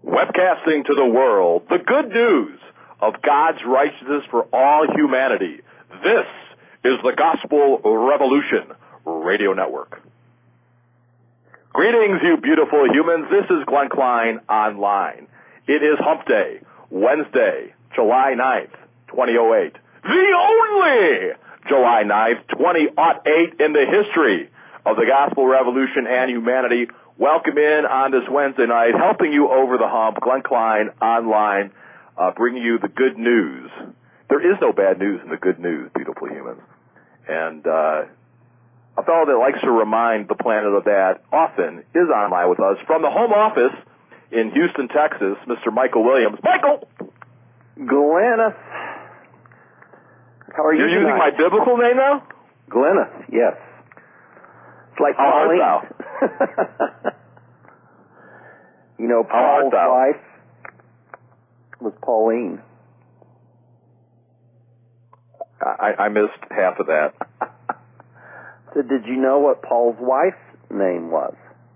Webcasting to the world, the good news of God's righteousness for all humanity. This is the Gospel Revolution Radio Network. Greetings, you beautiful humans. This is Glenn Klein Online. It is Hump Day, Wednesday, July 9th, 2008. The only July 9th, 2008 in the history of the Gospel Revolution and humanity. Welcome in on this Wednesday night, helping you over the hump, Glenn Klein Online, bringing you the good news. There is no bad news in the good news, beautiful humans. And a fellow that likes to remind the planet of that often is online with us from the home office in Houston, Texas, Mr. Michael Williams. Michael! Glennis. How are you You're using my biblical name now? Glennis, yes. It's like Pauline. You know, Paul's wife was Pauline. I missed half of that. So did you know what Paul's wife's name was?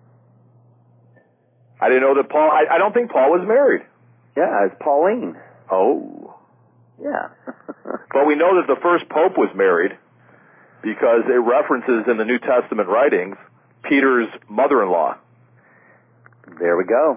I didn't know that Paul... I don't think Paul was married. Yeah, it's Pauline. Oh. Yeah. But we know that the first pope was married because it references in the New Testament writings Peter's mother-in-law. There we go.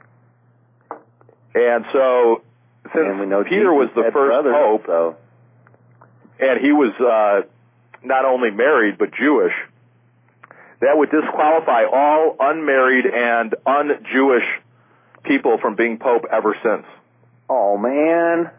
And so, since we know Peter was the first pope, and he was not only married but Jewish, that would disqualify all unmarried and un-Jewish people from being pope ever since. Oh, man.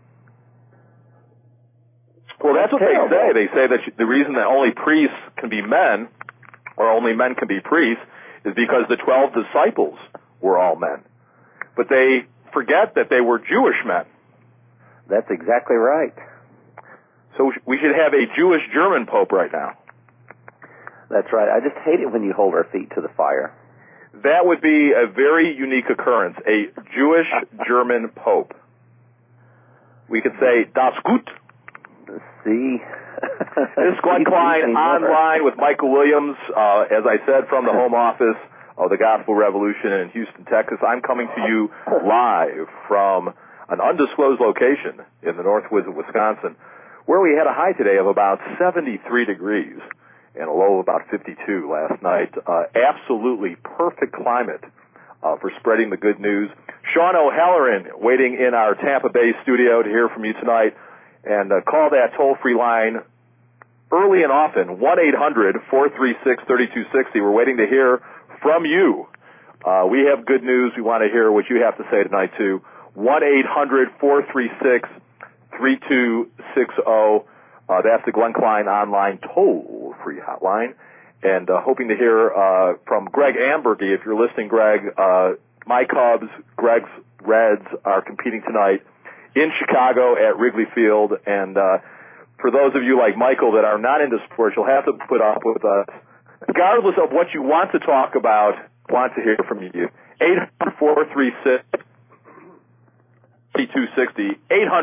Well, that's what they say. They say that the reason that only priests can be men, or only men can be priests, is because the 12 disciples were all men. But they forget that they were Jewish men. That's exactly right. So we should have a Jewish German pope right now. That's right. I just hate it when you hold our feet to the fire. That would be a very unique occurrence, a Jewish German pope. We could say, Das Gut. See? This is Glenn Klein Online with Michael Williams, as I said, from the home office of the Gospel Revolution in Houston, Texas. I'm coming to you live from an undisclosed location in the Northwoods of Wisconsin, where we had a high today of about 73 degrees and a low of about 52 last night. Absolutely perfect climate for spreading the good news. Sean O'Halloran waiting in our Tampa Bay studio to hear from you tonight. And call that toll-free line early and often, 1-800-436-3260. We're waiting to hear from you. We have good news. We want to hear what you have to say tonight, too. 1-800-436-3260. That's the Glenn Klein Online toll-free hotline. And hoping to hear from Greg Ambergy. If you're listening, Greg, my Cubs, Greg's Reds are competing tonight in Chicago at Wrigley Field, and for those of you like Michael that are not into sports, you'll have to put up with us. Regardless of what you want to talk about, want to hear from you. 800-436-3260,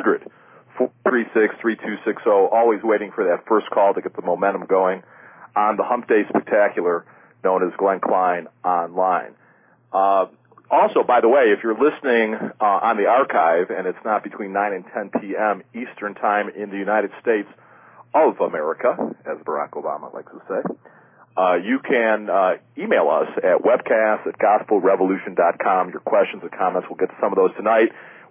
800-436-3260, always waiting for that first call to get the momentum going on the Hump Day Spectacular known as Glenn Klein Online. Also, by the way, if you're listening on the archive, and it's not between 9 and 10 p.m. Eastern Time in the United States of America, as Barack Obama likes to say, you can email us at webcast@gospelrevolution.com. Your questions and comments, we'll get to some of those tonight.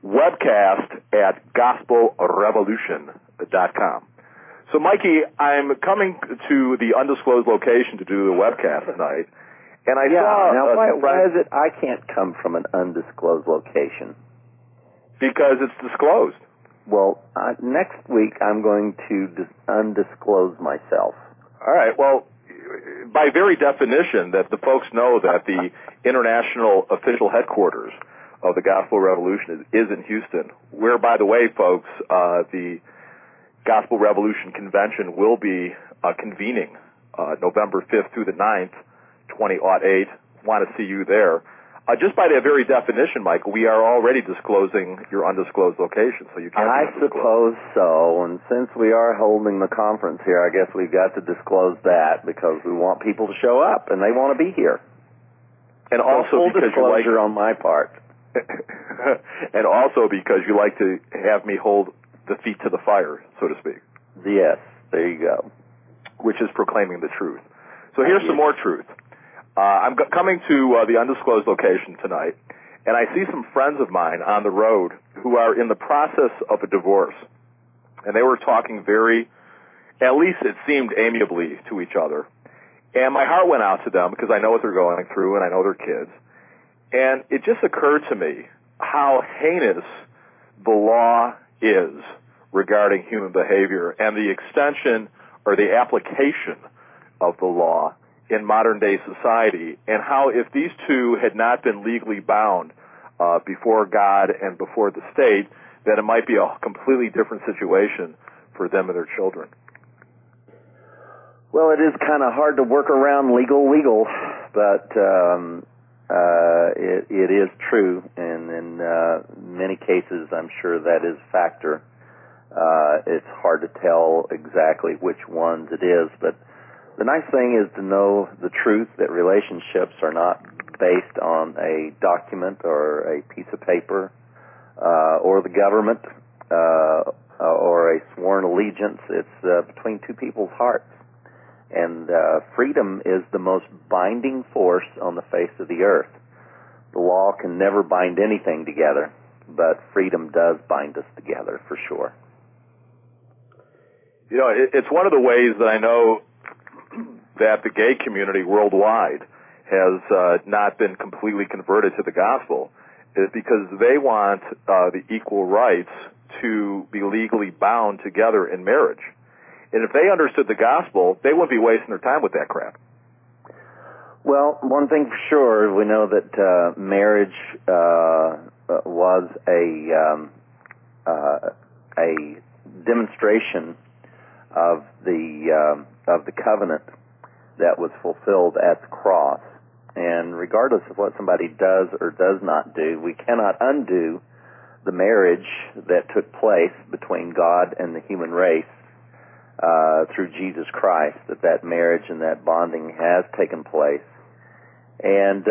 Webcast@gospelrevolution.com. So, Mikey, I'm coming to the undisclosed location to do the webcast tonight. And I saw... Now, why is it I can't come from an undisclosed location? Because it's disclosed. Well, next week I'm going to undisclose myself. All right. Well, by very definition, that the folks know that the international official headquarters of the Gospel Revolution is in Houston, where, by the way, folks, the Gospel Revolution Convention will be convening November 5th through the 9th, 2008. Want to see you there. Just by that very definition, Michael, we are already disclosing your undisclosed location, so you can't. I suppose so, and since we are holding the conference here, I guess we've got to disclose that because we want people to show up, and they want to be here. And so also full because disclosure on my part. and also because you like to have me hold the feet to the fire, so to speak. Yes, there you go. Which is proclaiming the truth. So here's some more truth. I'm coming to the undisclosed location tonight, and I see some friends of mine on the road who are in the process of a divorce. And they were talking very, at least it seemed amiably to each other. And my heart went out to them because I know what they're going through and I know their kids. And it just occurred to me how heinous the law is regarding human behavior and the extension or the application of the law in modern day society, and how if these two had not been legally bound before God and before the state, that it might be a completely different situation for them and their children. Well, it is kind of hard to work around legal, but it is true, and in many cases, I'm sure that is a factor. It's hard to tell exactly which ones it is, but the nice thing is to know the truth that relationships are not based on a document or a piece of paper or the government or a sworn allegiance. It's between two people's hearts. And freedom is the most binding force on the face of the earth. The law can never bind anything together, but freedom does bind us together for sure. You know, it's one of the ways that I know that the gay community worldwide has not been completely converted to the gospel, is because they want the equal rights to be legally bound together in marriage. And if they understood the gospel, they wouldn't be wasting their time with that crap. Well, one thing for sure, we know that marriage was a demonstration of the covenant that was fulfilled at the cross. And regardless of what somebody does or does not do, we cannot undo the marriage that took place between God and the human race through Jesus Christ, that marriage and that bonding has taken place. And,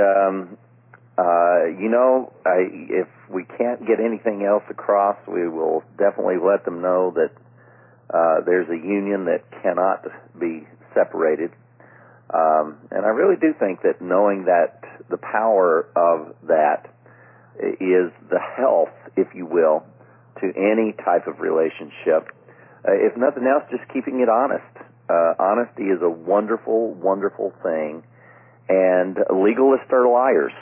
if we can't get anything else across, we will definitely let them know that there's a union that cannot be separated. And I really do think that knowing that the power of that is the health, if you will, to any type of relationship. If nothing else, just keeping it honest. Honesty is a wonderful, wonderful thing. And legalists are liars.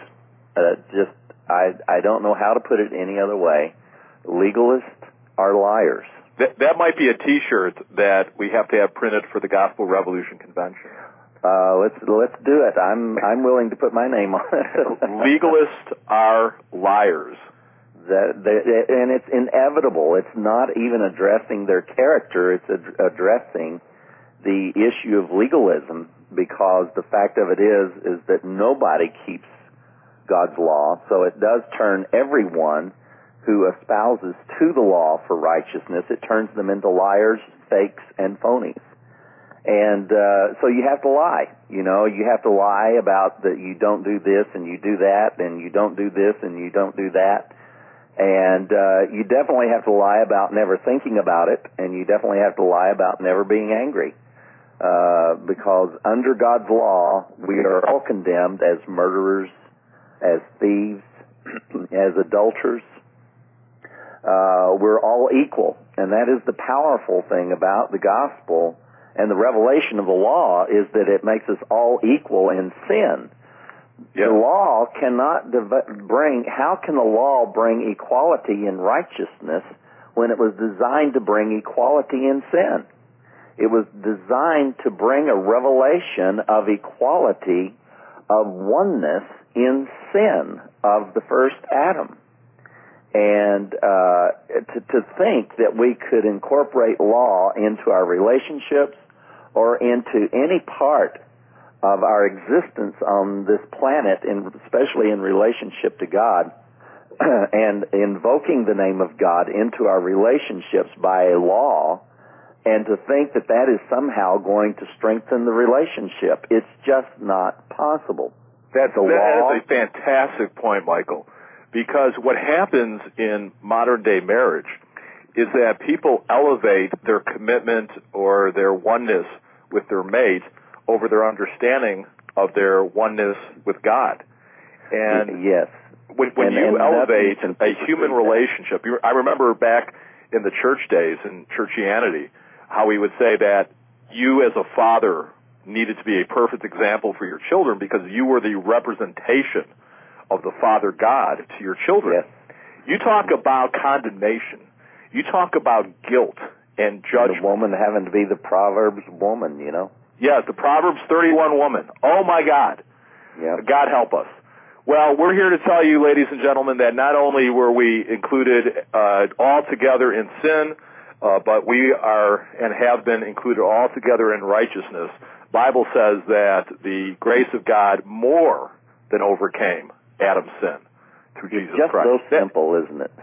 I don't know how to put it any other way. Legalists are liars. That might be a T-shirt that we have to have printed for the Gospel Revolution Convention. Let's do it. I'm willing to put my name on it. Legalists are liars. And it's inevitable. It's not even addressing their character. It's addressing the issue of legalism, because the fact of it is that nobody keeps God's law. So it does turn everyone who espouses to the law for righteousness, it turns them into liars, fakes, and phonies. And so you have to lie. You have to lie about that you don't do this and you do that, and you don't do this and you don't do that. And you definitely have to lie about never thinking about it, and you definitely have to lie about never being angry. Because under God's law, we are all condemned as murderers, as thieves, as adulterers. We're all equal. And that is the powerful thing about the gospel and the revelation of the law, is that it makes us all equal in sin. Yep. The law cannot how can the law bring equality in righteousness when it was designed to bring equality in sin? It was designed to bring a revelation of equality, of oneness in sin of the first Adam. And to think that we could incorporate law into our relationships or into any part of our existence on this planet, especially in relationship to God, and invoking the name of God into our relationships by a law, and to think that that is somehow going to strengthen the relationship. It's just not possible. That is a fantastic point, Michael. Because what happens in modern-day marriage is that people elevate their commitment or their oneness with their mate over their understanding of their oneness with God. And yes. When you elevate a human relationship, I remember back in the church days, in churchianity, how we would say that you as a father needed to be a perfect example for your children because you were the representation of the Father God to your children. Yes. You talk about condemnation. You talk about guilt and judgment. The woman having to be the Proverbs woman, you know? Yes, the Proverbs 31 woman. Oh, my God. Yep. God help us. Well, we're here to tell you, ladies and gentlemen, that not only were we included all together in sin, but we are and have been included all together in righteousness. Bible says that the grace of God more than overcame Adam's sin through Jesus Christ. Just so simple, isn't it?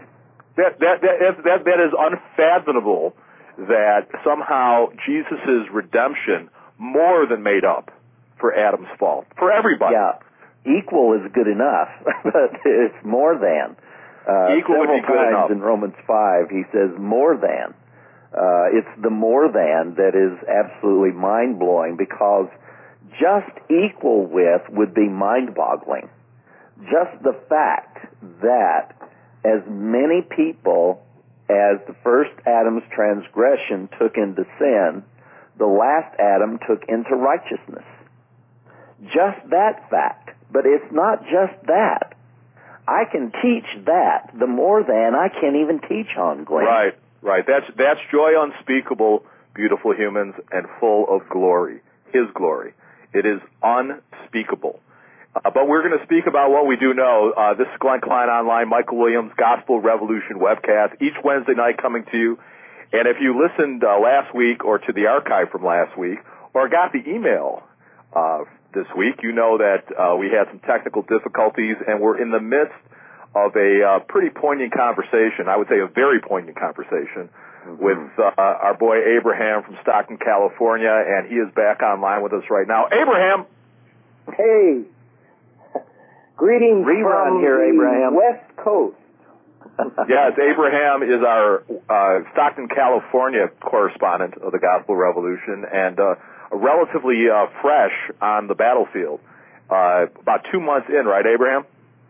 That is unfathomable that somehow Jesus' redemption more than made up for Adam's fault, for everybody. Yeah, equal is good enough, but it's more than. Equal would be good enough. In Romans 5, he says more than. It's the more than that is absolutely mind-blowing because just equal with would be mind-boggling. Just the fact that as many people as the first Adam's transgression took into sin, the last Adam took into righteousness. Just that fact. But it's not just that. I can teach that. The more than I can't even teach on, Glenn. Right. That's joy unspeakable, beautiful humans, and full of glory. His glory. It is unspeakable. But we're going to speak about what we do know. This is Glenn Klein Online, Michael Williams, Gospel Revolution webcast, each Wednesday night coming to you. And if you listened last week or to the archive from last week or got the email this week, you know that we had some technical difficulties and we're in the midst of a pretty poignant conversation, I would say a very poignant conversation, with our boy Abraham from Stockton, California, and he is back online with us right now. Abraham! Hey! Greetings from here, the Abraham. West Coast. Yes, Abraham is our Stockton, California correspondent of the Gospel Revolution and relatively fresh on the battlefield. About 2 months in, right, Abraham?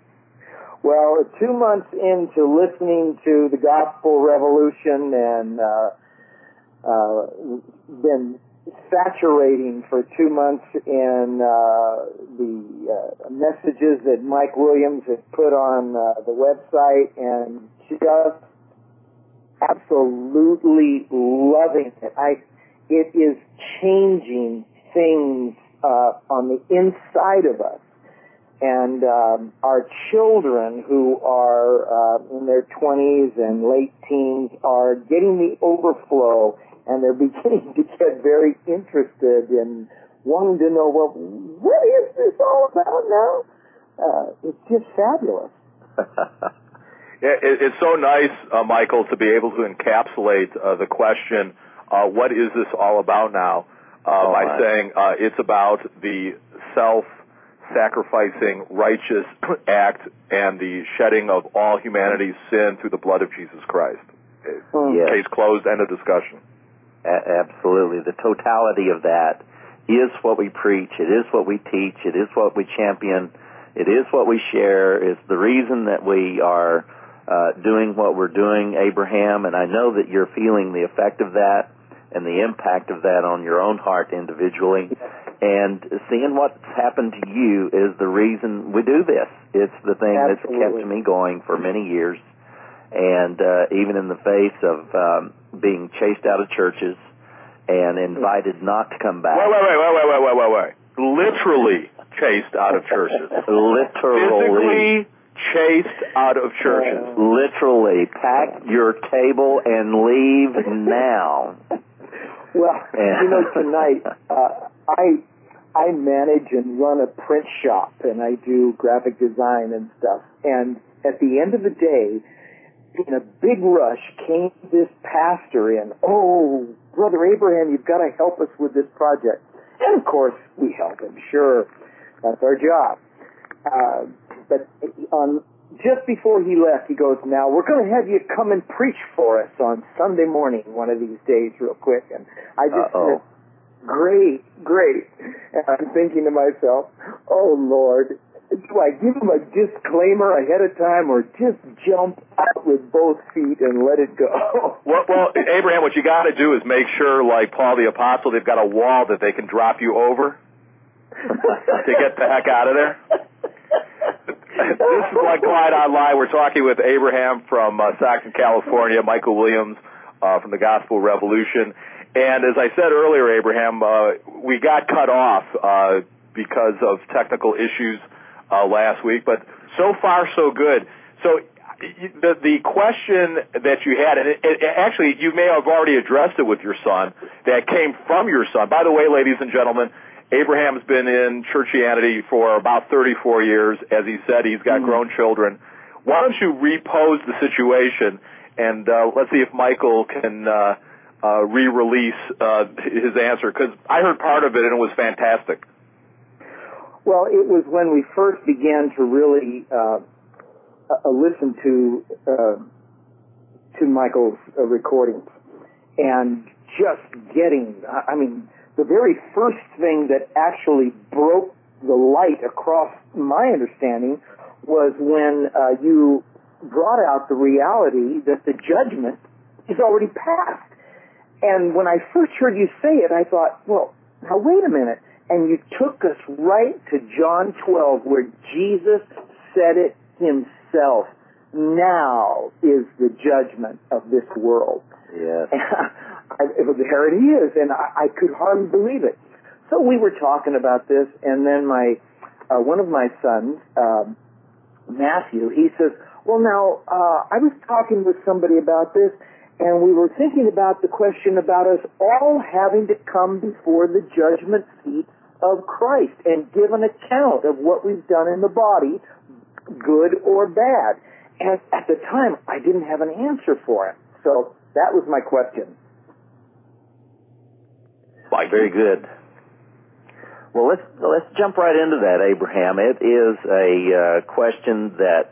Well, 2 months into listening to the Gospel Revolution and been saturating for 2 months in the messages that Mike Williams has put on the website and just absolutely loving it. It is changing things on the inside of us. And our children who are in their 20s and late teens are getting the overflow, and they're beginning to get very interested in wanting to know, well, what is this all about now? It's just fabulous. It's so nice, Michael, to be able to encapsulate the question, what is this all about now, by saying it's about the self-sacrificing, righteous act and the shedding of all humanity's sin through the blood of Jesus Christ. Yes. Case closed, end of discussion. Absolutely. The totality of that is what we preach. It is what we teach. It is what we champion. It is what we share. It's the reason that we are doing what we're doing, Abraham, and I know that you're feeling the effect of that and the impact of that on your own heart individually. And seeing what's happened to you is the reason we do this. It's the thing that's kept me going for many years. And even in the face of being chased out of churches and invited not to come back. Wait. Literally chased out of churches. Literally. Physically chased out of churches. Literally. Pack your table and leave now. Well, tonight, I manage and run a print shop, and I do graphic design and stuff. And at the end of the day, in a big rush, came this pastor in. Oh, Brother Abraham, you've got to help us with this project. And, of course, we help him. Sure, that's our job. But on just before he left, he goes, "Now we're going to have you come and preach for us on Sunday morning one of these days real quick." And I just said, great. And I'm thinking to myself, oh, Lord, do I give him a disclaimer ahead of time or just jump out with both feet and let it go? Well, Abraham, what you got to do is make sure, like Paul the Apostle, they've got a wall that they can drop you over to get the heck out of there. This is Glenn Klein Online. We're talking with Abraham from Stockton, California, Michael Williams from the Gospel Revolution. And as I said earlier, Abraham, we got cut off because of technical issues last week, but so far so good. So the question that you had, and actually you may have already addressed it with your son, that came from your son. By the way, ladies and gentlemen, Abraham's been in churchianity for about 34 years. As he said, he's got grown children. Why don't you repose the situation, and let's see if Michael can re-release his answer, because I heard part of it and it was fantastic. Well, it was when we first began to really listen to Michael's recordings, and just getting, I mean, the very first thing that actually broke the light across my understanding was when you brought out the reality that the judgment is already passed. And when I first heard you say it, I thought, well, now wait a minute. And you took us right to John 12, where Jesus said it himself. Now is the judgment of this world. Yes. There it is, and I could hardly believe it. So we were talking about this, and then one of my sons, Matthew, he says, well, now, I was talking with somebody about this, and we were thinking about the question about us all having to come before the judgment seat of Christ and give an account of what we've done in the body, good or bad. And at the time, I didn't have an answer for it. So that was my question. Very good. Well, let's jump right into that, Abraham. It is a question that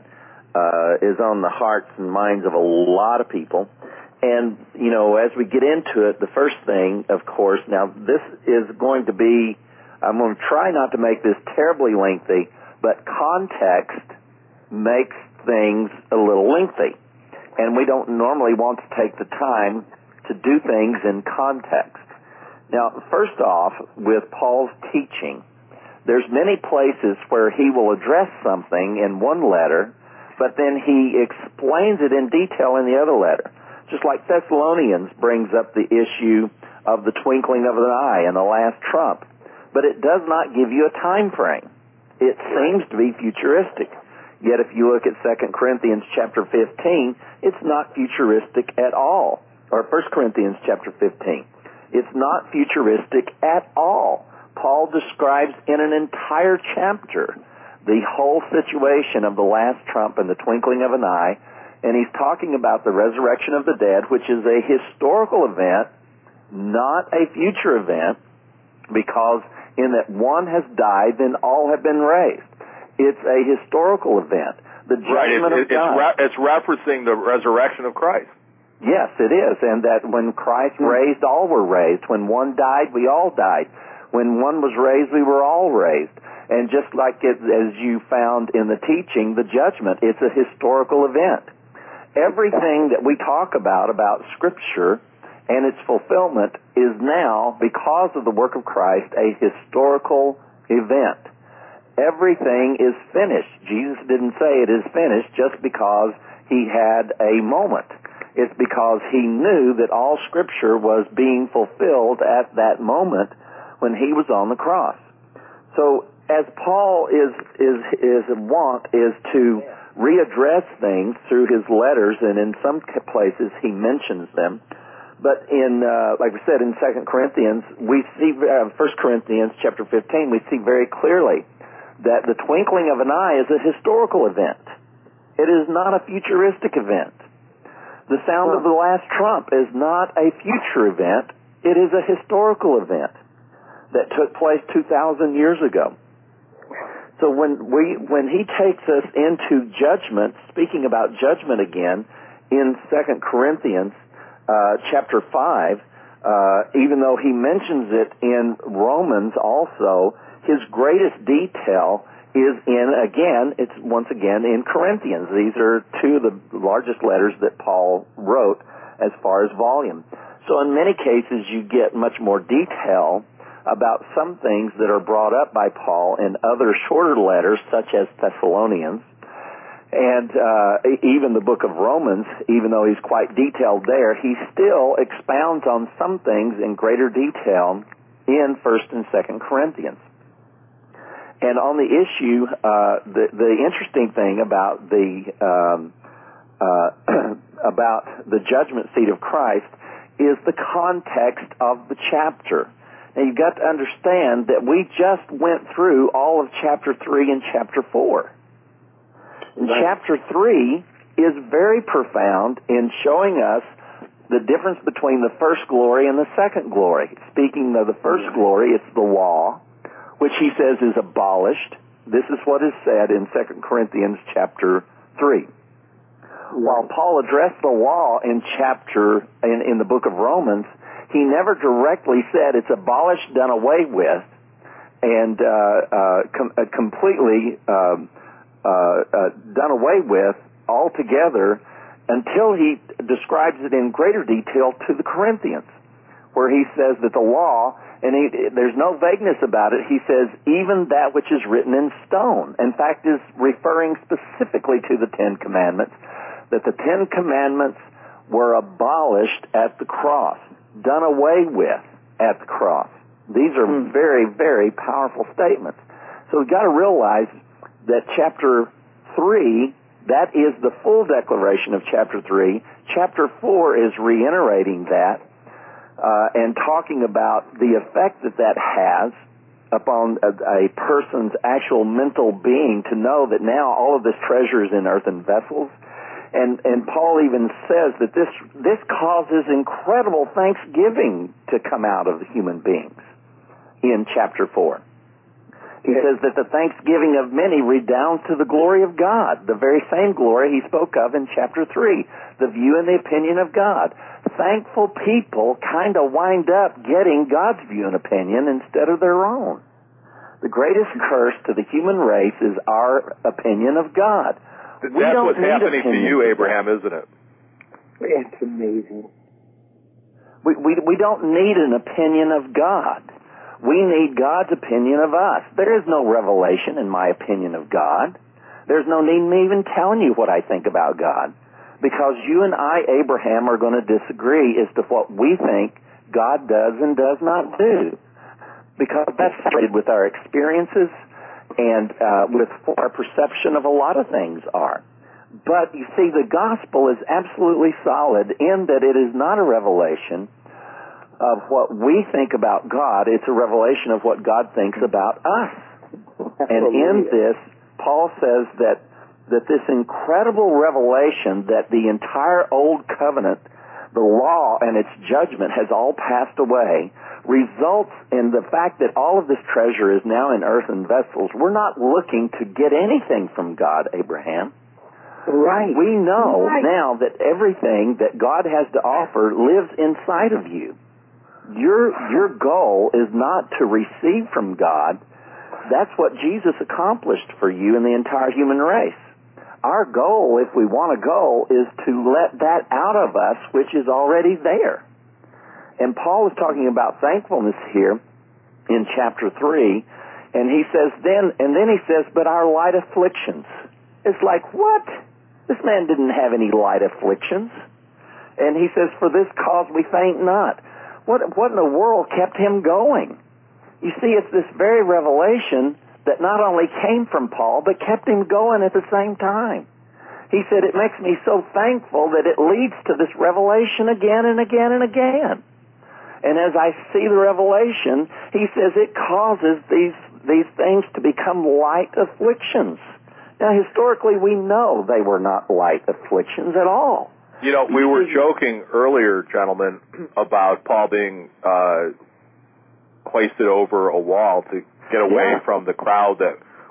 is on the hearts and minds of a lot of people. And, you know, as we get into it, the first thing, of course, now this is going to be, I'm going to try not to make this terribly lengthy, but context makes things a little lengthy. And we don't normally want to take the time to do things in context. Now, first off, with Paul's teaching, there's many places where he will address something in one letter, but then he explains it in detail in the other letter. Just like Thessalonians brings up the issue of the twinkling of an eye and the last trump. But it does not give you a time frame. It seems to be futuristic. Yet if you look at 2 Corinthians chapter 15, it's not futuristic at all. Or 1 Corinthians chapter 15. It's not futuristic at all. Paul describes in an entire chapter the whole situation of the last trump and the twinkling of an eye, and he's talking about the resurrection of the dead, which is a historical event, not a future event, because in that one has died, then all have been raised. It's a historical event. The judgment of God. It's referencing the resurrection of Christ. Yes, it is, and that when Christ raised, all were raised. When one died, we all died. When one was raised, we were all raised. And just like it, as you found in the teaching, the judgment, it's a historical event. Everything that we talk about Scripture and its fulfillment is now, because of the work of Christ, a historical event. Everything is finished. Jesus didn't say it is finished just because he had a moment. It's because he knew that all Scripture was being fulfilled at that moment when he was on the cross. So, as Paul is wont is to readdress things through his letters, and in some places he mentions them. But in, like we said, in 2 Corinthians, we see, 1 Corinthians chapter 15, we see very clearly that the twinkling of an eye is a historical event. It is not a futuristic event. The sound of the last trump is not a future event. It is a historical event that took place 2,000 years ago. So when he takes us into judgment, speaking about judgment again, in 2 Corinthians chapter 5, even though he mentions it in Romans also, his greatest detail is once again in Corinthians. These are two of the largest letters that Paul wrote as far as volume. So in many cases you get much more detail about some things that are brought up by Paul in other shorter letters, such as Thessalonians, and even the book of Romans. Even though he's quite detailed there, he still expounds on some things in greater detail in 1st and 2nd Corinthians. And on the issue, the interesting thing about the judgment seat of Christ is the context of the chapter. Now, you've got to understand that we just went through all of chapter 3 and chapter 4. And chapter 3 is very profound in showing us the difference between the first glory and the second glory. Speaking of the first glory, it's the law, which he says is abolished. This is what is said in 2 Corinthians chapter 3. While Paul addressed the law in the book of Romans, he never directly said it's abolished, done away with, and completely done away with altogether, until he describes it in greater detail to the Corinthians, where he says that the law, and there's no vagueness about it, he says even that which is written in stone, in fact is referring specifically to the Ten Commandments, that the Ten Commandments were abolished at the cross, done away with at the cross. These are very, very powerful statements. So we've got to realize that chapter 3, that is the full declaration of chapter 3. Chapter 4 is reiterating that and talking about the effect that has upon a person's actual mental being, to know that now all of this treasure is in earthen vessels. And Paul even says that this causes incredible thanksgiving to come out of human beings in chapter 4. He says that the thanksgiving of many redounds to the glory of God, the very same glory he spoke of in chapter 3, the view and the opinion of God. Thankful people kind of wind up getting God's view and opinion instead of their own. The greatest curse to the human race is our opinion of God. That's what's happening to you, Abraham, isn't it? It's amazing. We don't need an opinion of God. We need God's opinion of us. There is no revelation in my opinion of God. There's no need in me even telling you what I think about God, because you and I, Abraham, are going to disagree as to what we think God does and does not do, because that's separated with our experiences and with our perception of a lot of things are. But you see, the gospel is absolutely solid in that it is not a revelation of what we think about God. It's a revelation of what God thinks about us. And in this, Paul says that this incredible revelation that the entire Old Covenant, the law and its judgment has all passed away, results in the fact that all of this treasure is now in earthen vessels. We're not looking to get anything from God, Abraham. Right. We know now that everything that God has to offer lives inside of you. Your goal is not to receive from God. That's what Jesus accomplished for you and the entire human race. Our goal, if we want to go, is to let that out of us which is already there. And Paul is talking about thankfulness here in chapter 3, and he says then he says, but our light afflictions. It's like, what? This man didn't have any light afflictions. And he says, for this cause we faint not. What in the world kept him going? You see, it's this very revelation that not only came from Paul, but kept him going at the same time. He said, it makes me so thankful that it leads to this revelation again and again and again. And as I see the revelation, he says it causes these things to become light afflictions. Now, historically, we know they were not light afflictions at all. You know, we were joking earlier, gentlemen, about Paul being hoisted over a wall to get away from the crowd that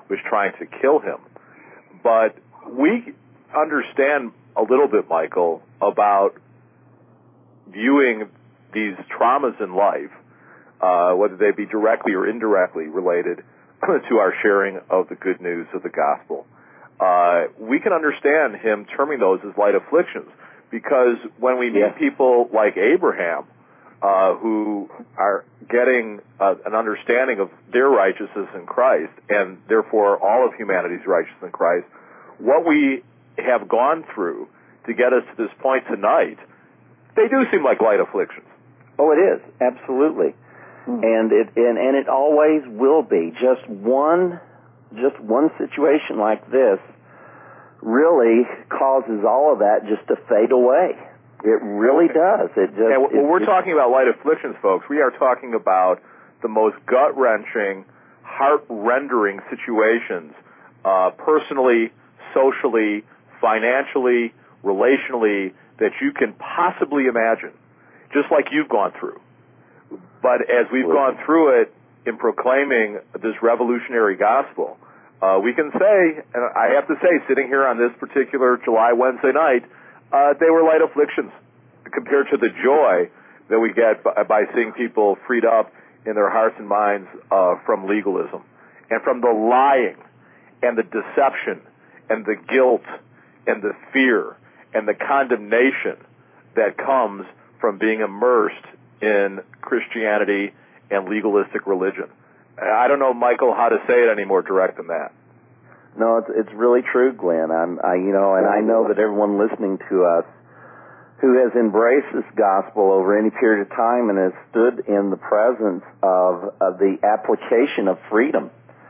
was trying to kill him. But we understand a little bit, Michael, about viewing these traumas in life, whether they be directly or indirectly related to our sharing of the good news of the gospel. We can understand him terming those as light afflictions, because when we meet people like Abraham, who are getting an understanding of their righteousness in Christ, and therefore all of humanity's righteousness in Christ, what we have gone through to get us to this point tonight, they do seem like light afflictions. Oh, it is, absolutely. And it always will be. Just one situation like this really causes all of that just to fade away. It really does. When we're talking about light afflictions, folks, we are talking about the most gut-wrenching, heart-rendering situations, personally, socially, financially, relationally, that you can possibly imagine, just like you've gone through. But as we've gone through it in proclaiming this revolutionary gospel, we can say, and I have to say, sitting here on this particular July Wednesday night, they were light afflictions compared to the joy that we get by seeing people freed up in their hearts and minds from legalism and from the lying and the deception and the guilt and the fear and the condemnation that comes from being immersed in Christianity and legalistic religion. I don't know, Michael, how to say it any more direct than that. No, it's really true, Glenn. I know that everyone listening to us who has embraced this gospel over any period of time and has stood in the presence of the application of freedom,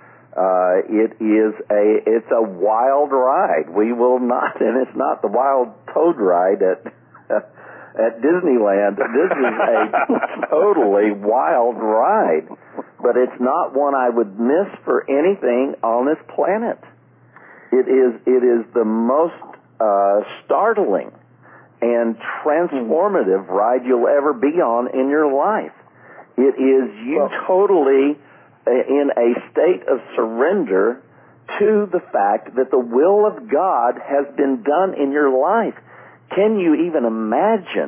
it's a wild ride. We will not, and it's not the wild toad ride at Disneyland. This is a totally wild ride, but it's not one I would miss for anything on this planet. It is the most startling and transformative ride you'll ever be on in your life. It is you totally in a state of surrender to the fact that the will of God has been done in your life. Can you even imagine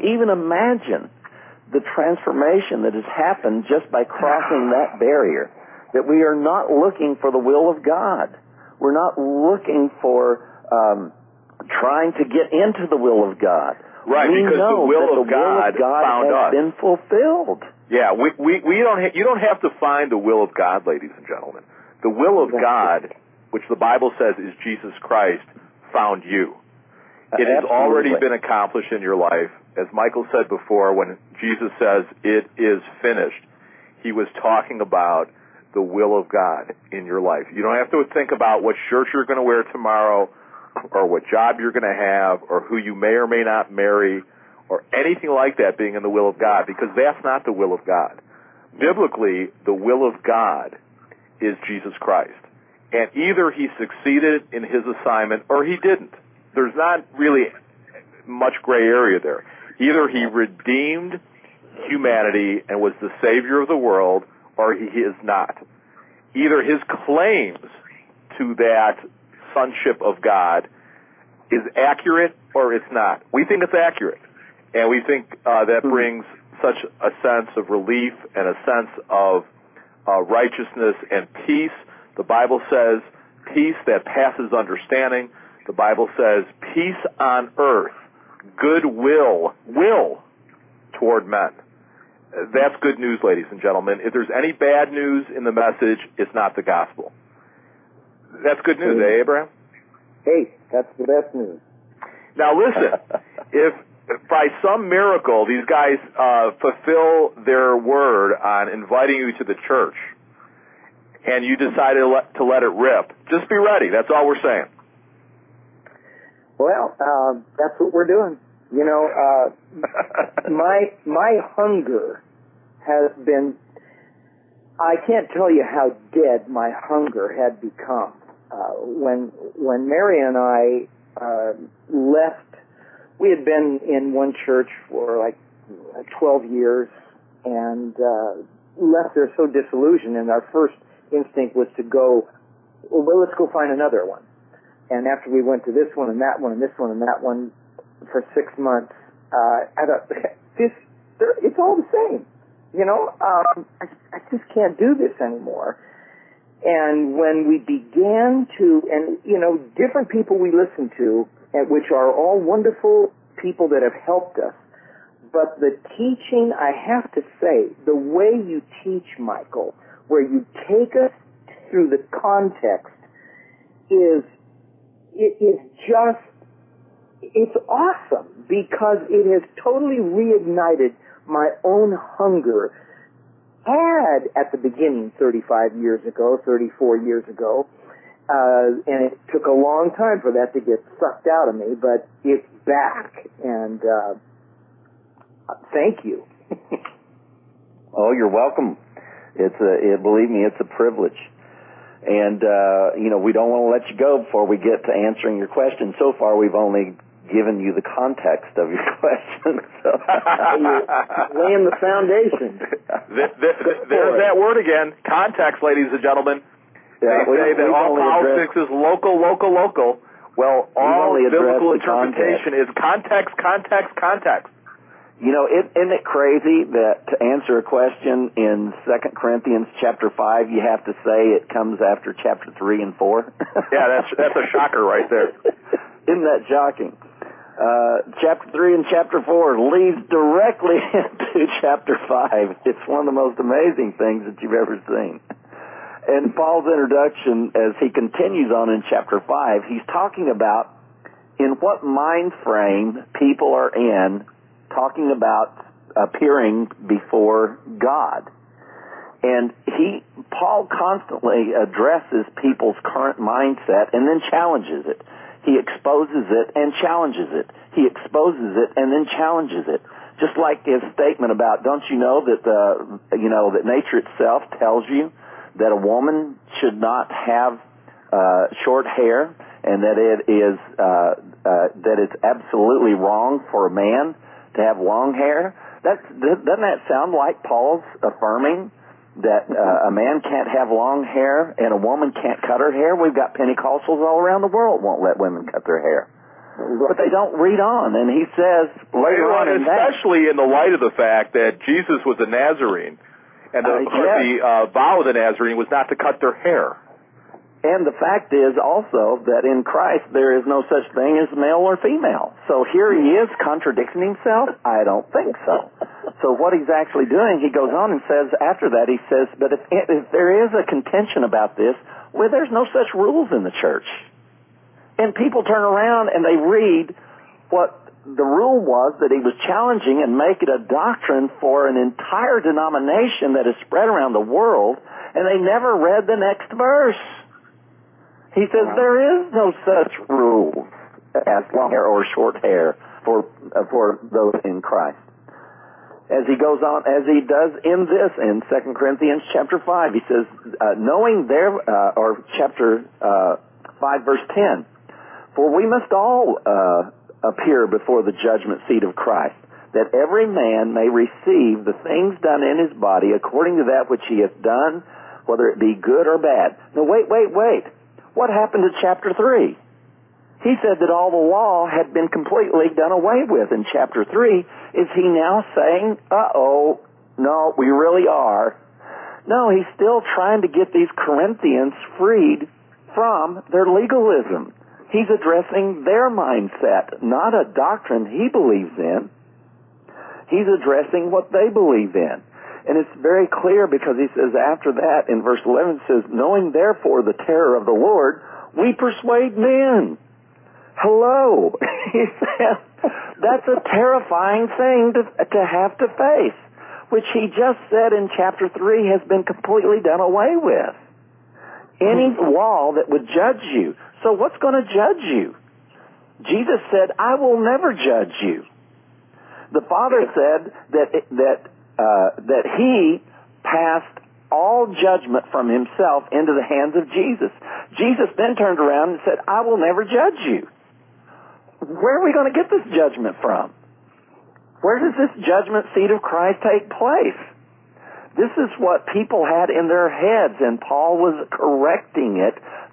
the transformation that has happened just by crossing that barrier? That we are not looking for the will of God. We're not looking for trying to get into the will of God. Right, we because know the will that of God found has us. been fulfilled. Yeah, you don't have to find the will of God, ladies and gentlemen. The will of God, which the Bible says is Jesus Christ, found you. It has already been accomplished in your life. As Michael said before, when Jesus says, "It is finished," he was talking about the will of God in your life. You don't have to think about what shirt you're going to wear tomorrow, or what job you're going to have, or who you may or may not marry, or anything like that being in the will of God, because that's not the will of God. Biblically, the will of God is Jesus Christ. And either he succeeded in his assignment or he didn't. There's not really much gray area there. Either he redeemed humanity and was the Savior of the world, or he is not. Either his claims to that sonship of God is accurate or it's not. We think it's accurate. And we think that brings such a sense of relief and a sense of righteousness and peace. The Bible says peace that passes understanding. The Bible says peace on earth, goodwill toward men. That's good news, ladies and gentlemen. If there's any bad news in the message, it's not the gospel. That's good news, eh, Abraham? Hey, that's the best news. Now listen, if by some miracle these guys fulfill their word on inviting you to the church, and you decide to let it rip, just be ready. That's all we're saying. Well, that's what we're doing. You know, my hunger has been, I can't tell you how dead my hunger had become. When Mary and I left, we had been in one church for like 12 years and left there so disillusioned, and our first instinct was to go well, let's go find another one. And after we went to this one and that one and this one and that one for 6 months, I thought, it's all the same. I just can't do this anymore. And when we began to, and different people we listen to, which are all wonderful people that have helped us, but the teaching, I have to say, the way you teach, Michael, where you take us through the context, it's awesome, because it has totally reignited my own hunger. Had at the beginning 35 years ago, 34 years ago, and it took a long time for that to get sucked out of me, but it's back, and thank you. Oh, you're welcome. Believe me, it's a privilege. And, we don't want to let you go before we get to answering your question. So far, we've only given you the context of your question. So. Laying the foundation. There's that word again, context, ladies and gentlemen. Yeah, they say that all politics is local. Well, all biblical interpretation is context. Isn't it crazy that to answer a question in 2 Corinthians chapter 5, you have to say it comes after chapter 3 and 4? Yeah, that's a shocker right there. Isn't that shocking? Chapter 3 and chapter 4 leads directly into chapter 5. It's one of the most amazing things that you've ever seen. And Paul's introduction, as he continues on in chapter 5, he's talking about in what mind frame people are in, talking about appearing before God. And Paul constantly addresses people's current mindset and then challenges it. He exposes it and challenges it. He exposes it and then challenges it. Just like his statement about, don't you know that that nature itself tells you that a woman should not have short hair, and that that it's absolutely wrong for a man to have long hair? Doesn't that sound like Paul's affirming that a man can't have long hair and a woman can't cut her hair? We've got Pentecostals all around the world won't let women cut their hair. But they don't read on, and he says later on in that, especially in the light of the fact that Jesus was a Nazarene, and the vow of the Nazarene was not to cut their hair. And the fact is also that in Christ there is no such thing as male or female. So here he is contradicting himself? I don't think so. So what he's actually doing, he goes on and says after that, he says, but if there is a contention about this, well, there's no such rules in the church. And people turn around and they read what the rule was that he was challenging and make it a doctrine for an entire denomination that is spread around the world, and they never read the next verse. He says there is no such rule as long hair or short hair for those in Christ. As he goes on, as he does in 2 Corinthians chapter 5, he says, or chapter 5 verse 10, for we must all appear before the judgment seat of Christ, that every man may receive the things done in his body according to that which he hath done, whether it be good or bad. Now wait. What happened to chapter 3? He said that all the law had been completely done away with in chapter 3. Is he now saying, no, we really are? No, he's still trying to get these Corinthians freed from their legalism. He's addressing their mindset, not a doctrine he believes in. He's addressing what they believe in. And it's very clear because he says after that in verse 11 says, knowing therefore the terror of the Lord, we persuade men. Hello. He says that's a terrifying thing to have to face, which he just said in chapter 3 has been completely done away with. Any law that would judge you. So what's going to judge you? Jesus said, I will never judge you. The Father said that he passed all judgment from himself into the hands of Jesus. Jesus then turned around and said, I will never judge you. Where are we going to get this judgment from? Where does this judgment seat of Christ take place? This is what people had in their heads, and Paul was correcting it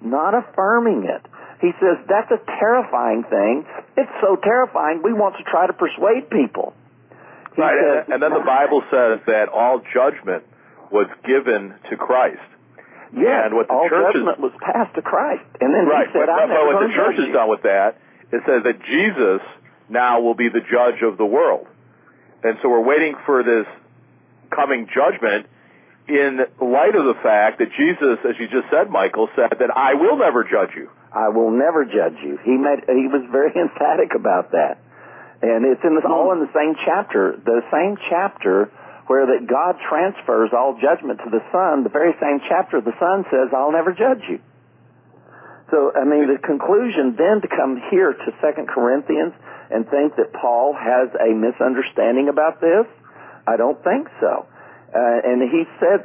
not affirming it. He says that's a terrifying thing. It's so terrifying we want to try to persuade people. Right, and then the Bible says that all judgment was given to Christ. Yeah, and what the all church judgment was passed to Christ. And then right, he said, but what the church has done with that, it says that Jesus now will be the judge of the world. And so we're waiting for this coming judgment in light of the fact that Jesus, as you just said, Michael, said that I will never judge you. I will never judge you. He was very emphatic about that. And it's all in the same chapter. The same chapter where that God transfers all judgment to the Son, the very same chapter the Son says, I'll never judge you. So, I mean, the conclusion then to come here to 2 Corinthians and think that Paul has a misunderstanding about this, I don't think so. And he said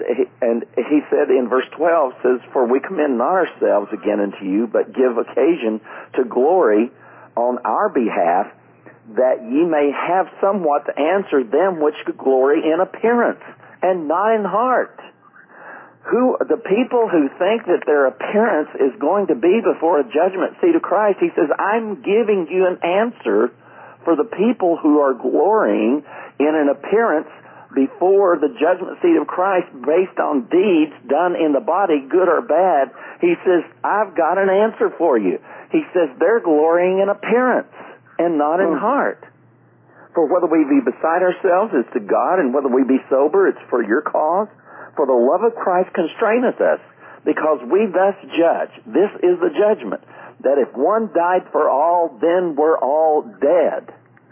in verse 12, says, for we commend not ourselves again unto you, but give occasion to glory on our behalf, that ye may have somewhat to answer them which glory in appearance, and not in heart. The people who think that their appearance is going to be before a judgment seat of Christ, he says, I'm giving you an answer for the people who are glorying in an appearance before the judgment seat of Christ based on deeds done in the body, good or bad. He says, I've got an answer for you. He says, they're glorying in appearance and not in heart. For whether we be beside ourselves is to God, and whether we be sober, it's for your cause. For the love of Christ constraineth us, because we thus judge. This is the judgment, that if one died for all, then we're all dead.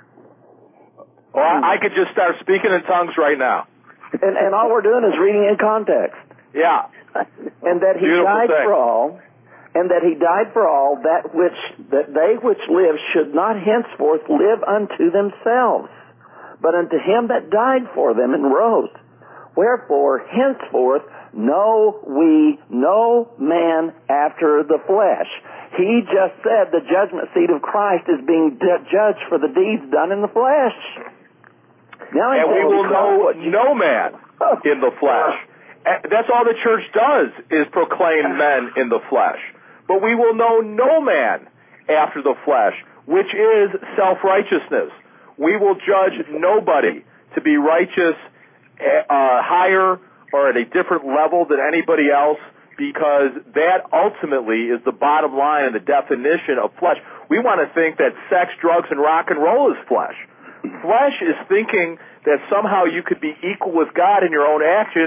Well, I could just start speaking in tongues right now. And all we're doing is reading in context. Yeah. And that he died for all, and that he died for all, that they which live should not henceforth live unto themselves, but unto him that died for them and rose. Wherefore, henceforth, know we no man after the flesh. He just said the judgment seat of Christ is being judged for the deeds done in the flesh. Now and we will know no man in the flesh. That's all the church does, is proclaim men in the flesh. But we will know no man after the flesh, which is self-righteousness. We will judge nobody to be righteous higher or at a different level than anybody else, because that ultimately is the bottom line and the definition of flesh. We want to think that sex, drugs, and rock and roll is flesh. Flesh is thinking that somehow you could be equal with God in your own action,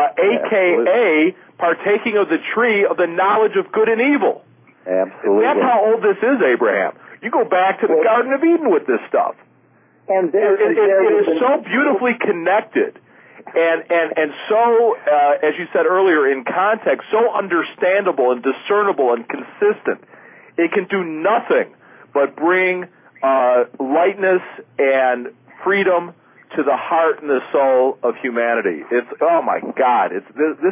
a.k.a. partaking of the tree of the knowledge of good and evil. Absolutely. That's how old this is, Abraham. You go back to the Garden of Eden with this stuff. And it is so beautifully connected. And so, as you said earlier, in context, so understandable and discernible and consistent. It can do nothing but bring lightness and freedom to the heart and the soul of humanity. It's, oh my God, this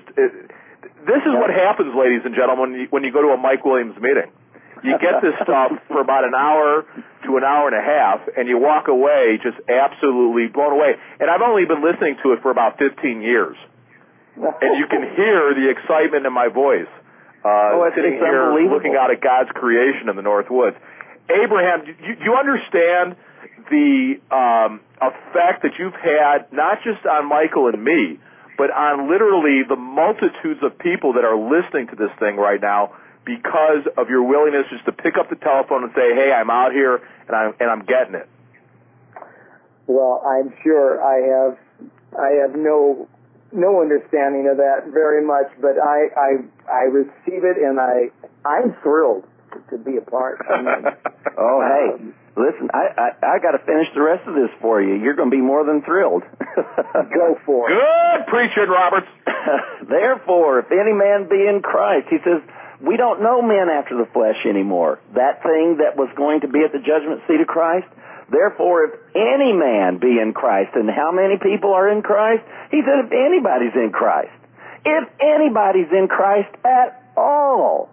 is what happens, ladies and gentlemen, when you go to a Mike Williams meeting. You get this stuff for about an hour to an hour and a half, and you walk away just absolutely blown away. And I've only been listening to it for about 15 years. And you can hear the excitement in my voice, sitting here looking out at God's creation in the North Woods. Abraham, do you understand the effect that you've had, not just on Michael and me, but on literally the multitudes of people that are listening to this thing right now, because of your willingness just to pick up the telephone and say, hey, I'm out here and I'm getting it? Well, I'm sure I have no understanding of that very much, but I receive it, and I'm thrilled to be a part of it. Oh, hey, listen, I got to finish the rest of this for you. You're going to be more than thrilled. Go for it. Good preaching, Roberts. Therefore, if any man be in Christ, he says, we don't know men after the flesh anymore. That thing that was going to be at the judgment seat of Christ. Therefore, if any man be in Christ, and how many people are in Christ? He said, if anybody's in Christ. If anybody's in Christ at all,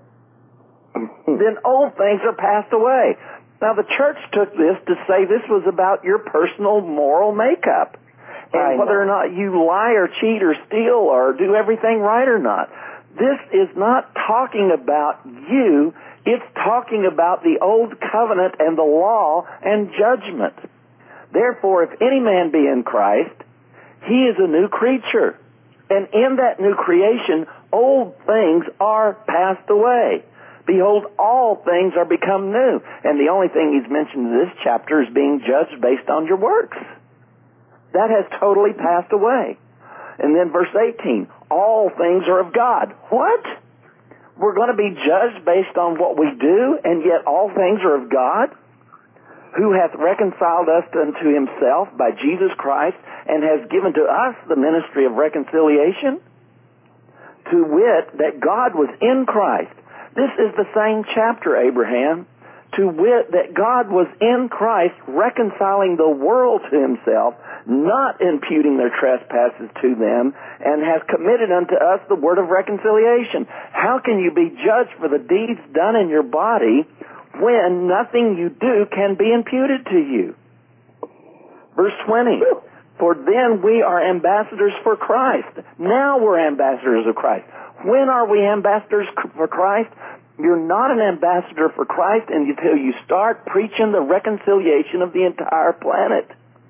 then old things are passed away. Now, the church took this to say this was about your personal moral makeup, and whether or not you lie or cheat or steal or do everything right or not. This is not talking about you. It's talking about the old covenant and the law and judgment. Therefore, if any man be in Christ, he is a new creature. And in that new creation, old things are passed away. Behold, all things are become new. And the only thing he's mentioned in this chapter is being judged based on your works. That has totally passed away. And then verse 18, all things are of God. What? We're going to be judged based on what we do, and yet all things are of God, who hath reconciled us unto himself by Jesus Christ, and has given to us the ministry of reconciliation, to wit, that God was in Christ. This is the same chapter, Abraham. To wit, that God was in Christ reconciling the world to himself, not imputing their trespasses to them, and has committed unto us the word of reconciliation. How can you be judged for the deeds done in your body when nothing you do can be imputed to you? Verse 20, for then we are ambassadors for Christ. Now we're ambassadors of Christ. When are we ambassadors for Christ? You're not an ambassador for Christ until you start preaching the reconciliation of the entire planet.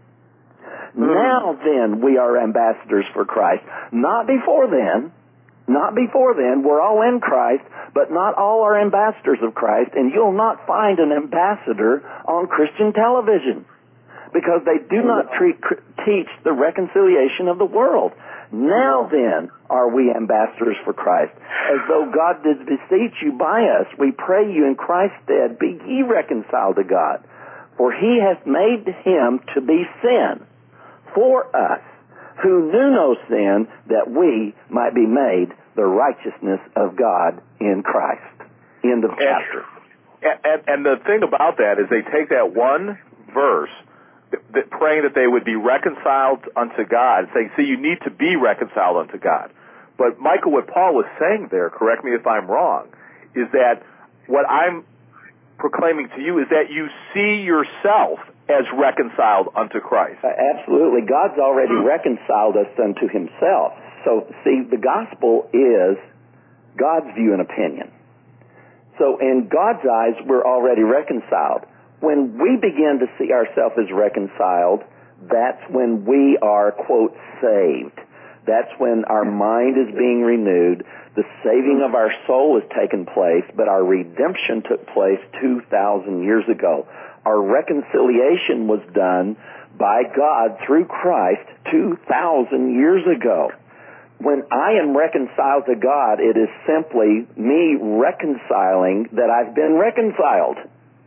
Now then, we are ambassadors for Christ. Not before then. Not before then. We're all in Christ, but not all are ambassadors of Christ, and you'll not find an ambassador on Christian television because they do not teach the reconciliation of the world. Now then are we ambassadors for Christ. As though God did beseech you by us, we pray you in Christ's stead, be ye reconciled to God. For he hath made him to be sin for us, who knew no sin, that we might be made the righteousness of God in Christ. End of chapter. And the thing about that is they take that one verse, praying that they would be reconciled unto God, saying, see, you need to be reconciled unto God. But, Michael, what Paul was saying there, correct me if I'm wrong, is that what I'm proclaiming to you is that you see yourself as reconciled unto Christ. Absolutely. God's already reconciled us unto himself. So, see, the gospel is God's view and opinion. So, in God's eyes, we're already reconciled. When we begin to see ourselves as reconciled, that's when we are, quote, saved. That's when our mind is being renewed. The saving of our soul has taken place, but our redemption took place 2,000 years ago. Our reconciliation was done by God through Christ 2,000 years ago. When I am reconciled to God, it is simply me reconciling that I've been reconciled.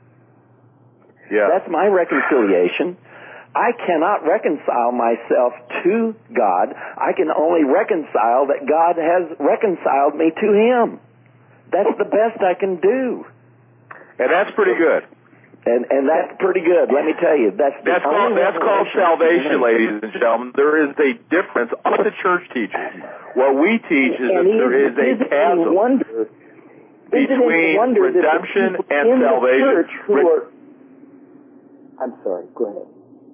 Yeah. That's my reconciliation. I cannot reconcile myself to God. I can only reconcile that God has reconciled me to him. That's the best I can do. And that's pretty good. And that's pretty good. Let me tell you, that's called salvation, ladies and gentlemen. There is a difference. What the church teaches, what we teach is that there is a chasm between redemption and salvation. I'm sorry, go ahead.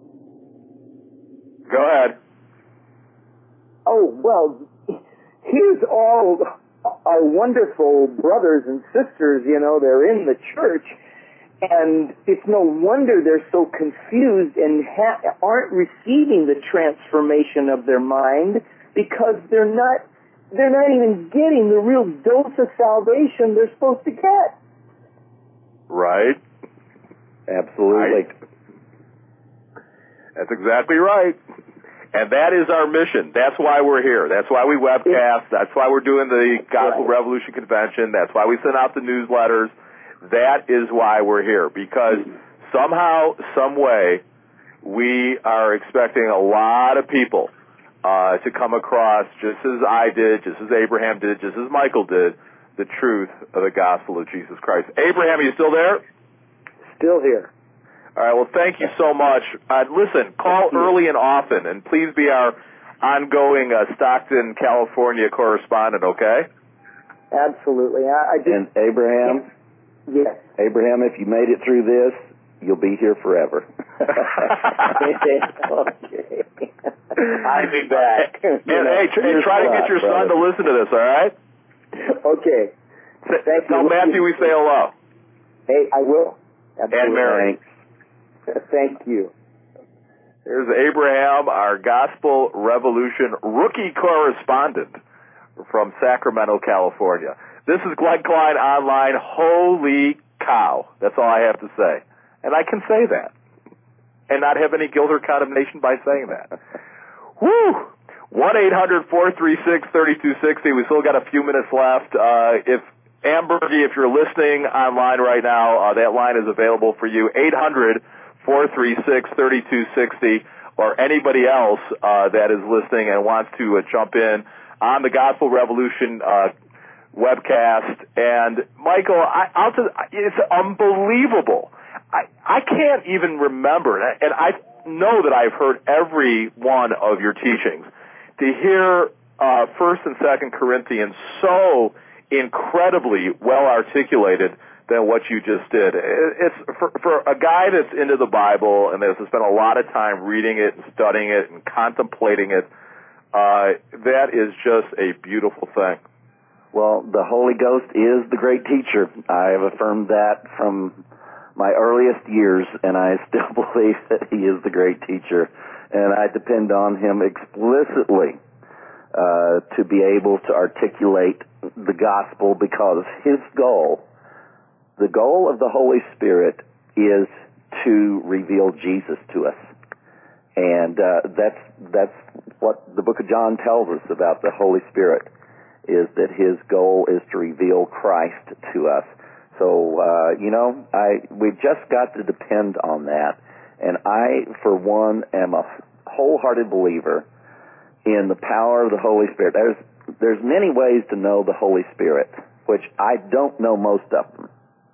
Go ahead. Oh, well, here's all our wonderful brothers and sisters, they're in the church, and it's no wonder they're so confused and aren't receiving the transformation of their mind, because they're not even getting the real dose of salvation they're supposed to get. Right. Absolutely. That's exactly right. And that is our mission. That's why we're here. That's why we webcast. That's why we're doing the Gospel Revolution Convention. That's why we send out the newsletters. That is why we're here. Because somehow, some way, we are expecting a lot of people to come across, just as I did, just as Abraham did, just as Michael did, the truth of the gospel of Jesus Christ. Abraham, are you still there? Still here. All right, well, thank you so much. Listen, call early and often, and please be our ongoing Stockton, California correspondent, okay? Absolutely. And Abraham? Yes. Abraham, if you made it through this, you'll be here forever. Okay. I'll be back. And, hey, try to get your son to listen to this, all right? Okay. Thank Tell you. Matthew we say hello. Hey, I will. Absolutely. And Mary. Thank you. There's Abraham, our Gospel Revolution rookie correspondent from Sacramento, California. This is Glenn Klein Online. Holy cow. That's all I have to say. And I can say that. And not have any guilt or condemnation by saying that. Woo! 1-800-436-3260. We still got a few minutes left. If Ambergy, if you're listening online right now, that line is available for you. 800-436-3260. Or anybody else that is listening and wants to jump in on the Gospel Revolution webcast. And Michael, I'll just, it's unbelievable. I can't even remember, and I know that I've heard every one of your teachings. To hear 1st and 2nd Corinthians so incredibly well articulated than what you just did. It's for a guy that's into the Bible and has spent a lot of time reading it and studying it and contemplating it. That is just a beautiful thing. Well, the Holy Ghost is the great teacher. I have affirmed that from my earliest years, and I still believe that he is the great teacher. And I depend on him explicitly to be able to articulate the gospel, because his goal, the goal of the Holy Spirit, is to reveal Jesus to us. And that's what the book of John tells us about the Holy Spirit, is that his goal is to reveal Christ to us. So, we've just got to depend on that. And I, for one, am a wholehearted believer in the power of the Holy Spirit. There's many ways to know the Holy Spirit, which I don't know most of them.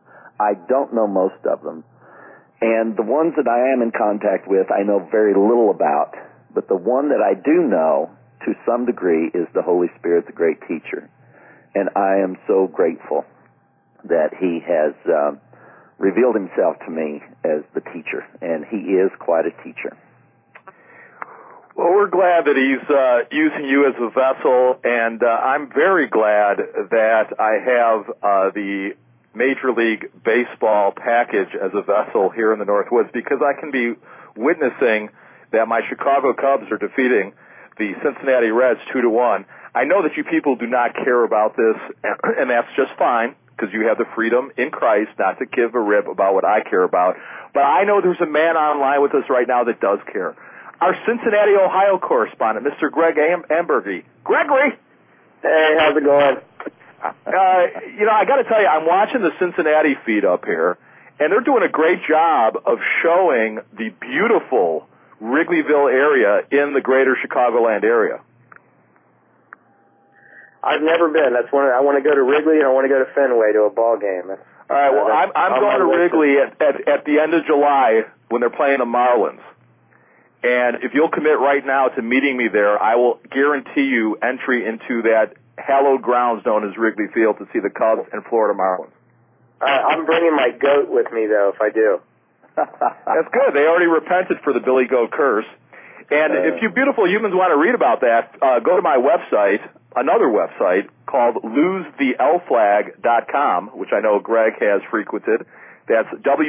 And the ones that I am in contact with, I know very little about. But the one that I do know, to some degree, is the Holy Spirit, the great teacher. And I am so grateful that he has revealed himself to me as the teacher. And he is quite a teacher. Well, we're glad that he's using you as a vessel, and I'm very glad that I have the Major League Baseball package as a vessel here in the Northwoods, because I can be witnessing that my Chicago Cubs are defeating the Cincinnati Reds 2-1. I know that you people do not care about this, and that's just fine, because you have the freedom in Christ not to give a rip about what I care about. But I know there's a man online with us right now that does care. Our Cincinnati, Ohio correspondent, Mr. Greg Ambergy. Gregory! Hey, how's it going? I got to tell you, I'm watching the Cincinnati feed up here, and they're doing a great job of showing the beautiful Wrigleyville area in the greater Chicagoland area. I've never been. I want to go to Wrigley, and I want to go to Fenway to a ball game. All right, well, I'm going to Wrigley at the end of July when they're playing the Marlins. And if you'll commit right now to meeting me there, I will guarantee you entry into that hallowed grounds known as Wrigley Field to see the Cubs and Florida Marlins. I'm bringing my goat with me, though, if I do. That's good. They already repented for the Billy Goat curse. And if you beautiful humans want to read about that, go to my website, another website called losethelflag.com, which I know Greg has frequented. That's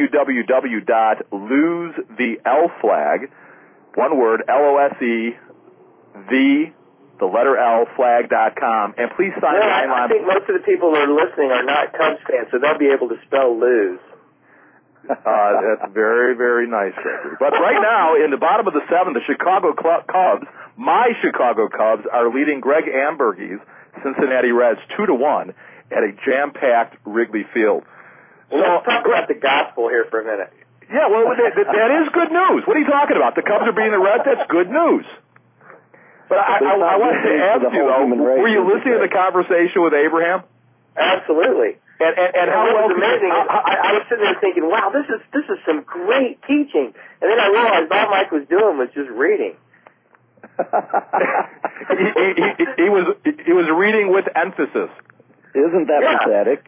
www.losethelflag, one word, LOSE, the letter L, flag.com. And please sign in. I think most of the people that are listening are not Cubs fans, so they'll be able to spell lose. That's very, very nice, Gregory. But right now, in the bottom of the 7th, the Chicago Cubs, my Chicago Cubs, are leading Greg Ambergy's Cincinnati Reds 2-1 at a jam-packed Wrigley Field. Well, let's talk about the gospel here for a minute. Yeah, well, that is good news. What are you talking about? The Cubs are beating the Reds? That's good news. But I wanted to ask you, though, were you listening to the conversation with Abraham? Absolutely. And how well? It was amazing. I was sitting there thinking, wow, this is some great teaching. And then I realized all Mike was doing was just reading. he was reading with emphasis. Isn't that pathetic?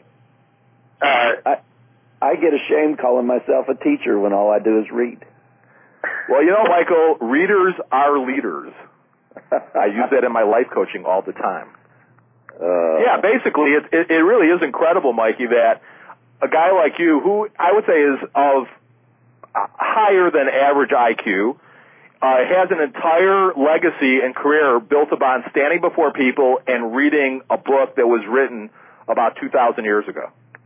I get ashamed calling myself a teacher when all I do is read. Well, Michael, readers are leaders. I use that in my life coaching all the time. Yeah, basically, it really is incredible, Mikey, that a guy like you, who I would say is of higher than average IQ, has an entire legacy and career built upon standing before people and reading a book that was written about 2,000 years ago.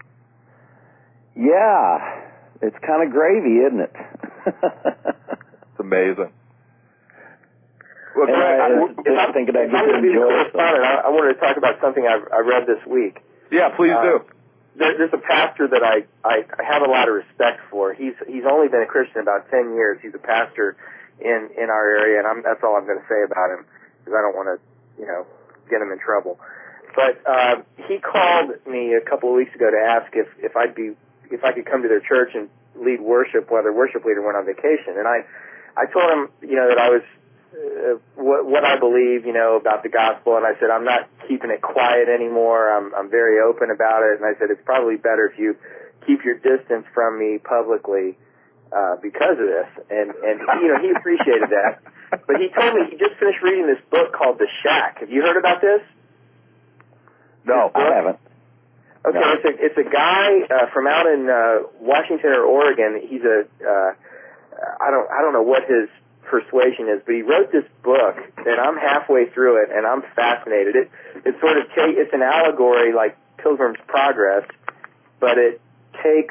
Yeah, it's kind of gravy, isn't it? It's amazing. Well, I think that you can enjoy it. I wanted to talk about something I read this week. Yeah, please do. There's a pastor that I have a lot of respect for. He's only been a Christian about 10 years. He's a pastor in our area, and that's all I'm going to say about him, because I don't want to, get him in trouble. But he called me a couple of weeks ago to ask if I could come to their church and lead worship while their worship leader went on vacation. And I told him, that I was what I believe, about the gospel, and I said I'm not keeping it quiet anymore. I'm very open about it, and I said it's probably better if you keep your distance from me publicly because of this. And he appreciated that. But he told me he just finished reading this book called The Shack. Have you heard about this? No, I haven't. Okay, no. It's a guy from out in Washington or Oregon. He's I don't know what his persuasion is, but he wrote this book, and I'm halfway through it, and I'm fascinated. It's an allegory like Pilgrim's Progress, but it takes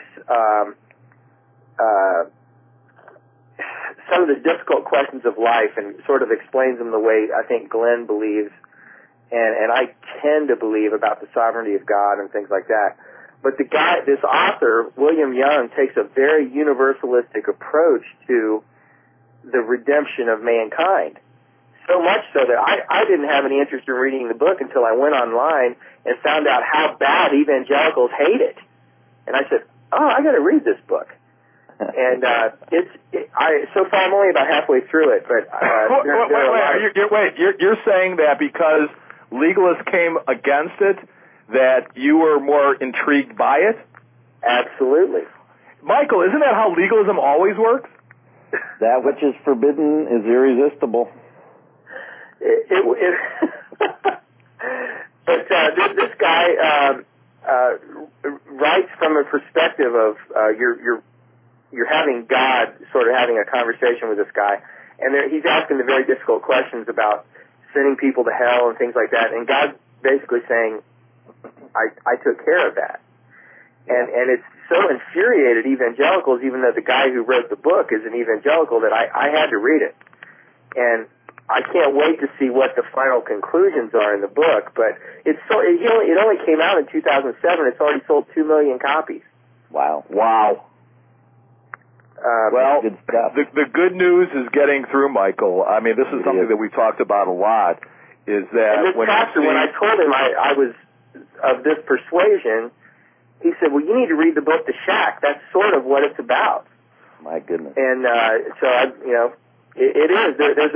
some of the difficult questions of life and sort of explains them the way I think Glenn believes, and I tend to believe about the sovereignty of God and things like that. But this author, William Young, takes a very universalistic approach to the redemption of mankind. So much so that I didn't have any interest in reading the book until I went online and found out how bad evangelicals hate it. And I said, I got to read this book. And so far I'm only about halfway through it. But wait, you're saying that because legalists came against it, that you were more intrigued by it? Absolutely. Michael, isn't that how legalism always works? That which is forbidden is irresistible. But this guy writes from a perspective of you're having God sort of having a conversation with this guy, and he's asking the very difficult questions about sending people to hell and things like that, and God basically saying, I took care of that. And it's so infuriated evangelicals, even though the guy who wrote the book is an evangelical, that I had to read it. And I can't wait to see what the final conclusions are in the book. But it only came out in 2007. It's already sold 2 million copies. Wow. Well, the good news is getting through, Michael. I mean, this is something that we've talked about a lot, is that and when I told him I was of this persuasion, he said, well, you need to read the book The Shack. That's sort of what it's about. My goodness. And so, it is.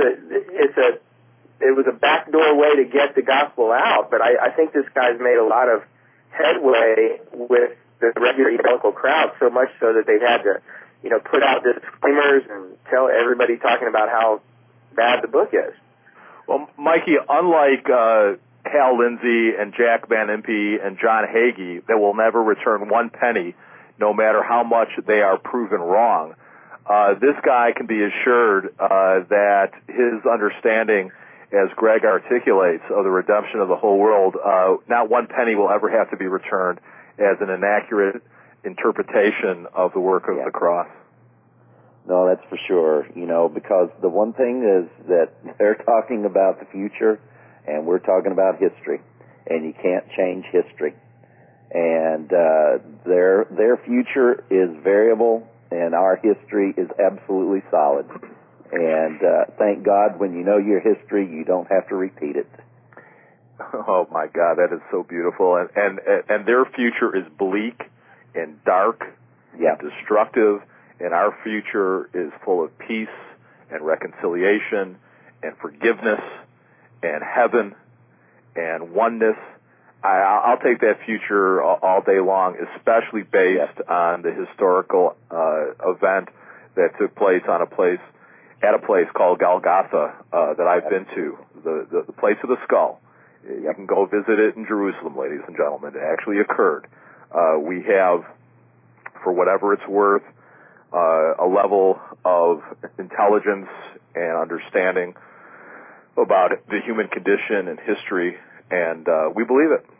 It was a backdoor way to get the gospel out, but I think this guy's made a lot of headway with the regular evangelical crowd, so much so that they've had to, put out disclaimers and tell everybody talking about how bad the book is. Well, Mikey, unlike Hal Lindsey and Jack Van Impe and John Hagee, that will never return one penny, no matter how much they are proven wrong. This guy can be assured that his understanding, as Greg articulates, of the redemption of the whole world, not one penny will ever have to be returned as an inaccurate interpretation of the work of the cross. No, that's for sure. Because the one thing is that they're talking about the future, and we're talking about history, and you can't change history. And their future is variable, and our history is absolutely solid. And thank God, when you know your history, you don't have to repeat it. Oh my God, that is so beautiful. And their future is bleak and dark and destructive, and our future is full of peace and reconciliation and forgiveness and heaven and oneness. I'll take that future all day long, especially based on the historical event that took place at a place called Golgotha that I've been to, the place of the skull. You can go visit it in Jerusalem, ladies and gentlemen. It actually occurred. We have, for whatever it's worth, a level of intelligence and understanding about the human condition and history, and we believe it.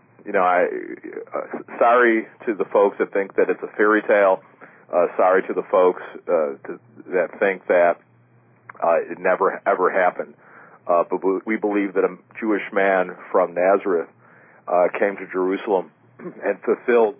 Sorry to the folks that think that it's a fairy tale. Sorry to the folks that think that it never ever happened. But we believe that a Jewish man from Nazareth came to Jerusalem and fulfilled